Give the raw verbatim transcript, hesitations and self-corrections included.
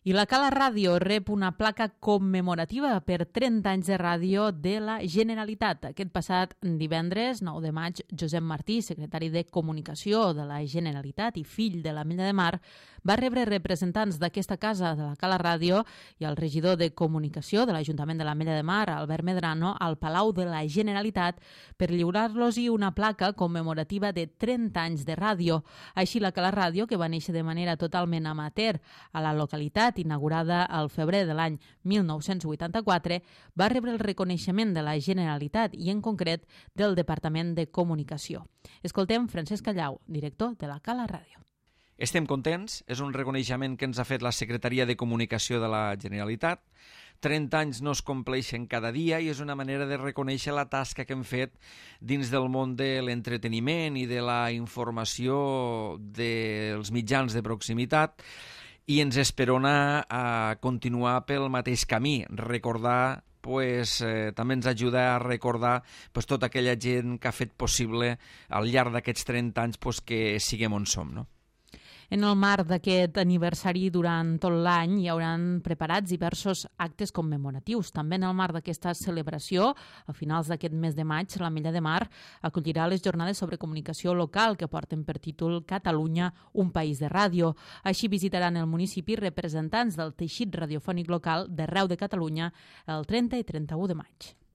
I la Cala Ràdio rep una placa commemorativa per trenta anys de ràdio de la Generalitat. Aquest passat divendres, nou de maig, Josep Martí, secretari de Comunicació de la Generalitat i fill de l'Ametlla de Mar, va rebre representants d'aquesta casa de la Cala Ràdio i el regidor de Comunicació de l'Ajuntament de l'Ametlla de Mar, Albert Medrano, al Palau de la Generalitat per lliurar-los-hi una placa commemorativa de trenta anys de ràdio. Així, la Cala Ràdio, que va néixer de manera totalment amateur a la localitat, inaugurada al febrer de l'any mil nou-cents vuitanta-quatre, va rebre el reconeixement de la Generalitat i, en concret, del Departament de Comunicació. Escoltem Francesc Callau, director de la Cala Ràdio. Estem contents, és un reconeixement que ens ha fet la Secretaria de Comunicació de la Generalitat. trenta anys no es compleixen cada dia i és una manera de reconèixer la tasca que hem fet dins del món de l'entreteniment i de la informació dels mitjans de proximitat, i ens esperona a continuar pel mateix camí, recordar pues, eh, també ens ajuda a recordar pues, tota aquella gent que ha fet possible al llarg d'aquests trenta anys pues, que siguem on som, no? En el marc d'aquest aniversari, durant tot l'any, hi hauran preparats diversos actes commemoratius. També en el marc d'aquesta celebració, a finals d'aquest mes de maig, l'Ametlla de Mar acollirà les jornades sobre comunicació local que porten per títol Catalunya, un país de ràdio. Així visitaran el municipi representants del teixit radiofònic local d'arreu de Catalunya el trenta i trenta-u de maig.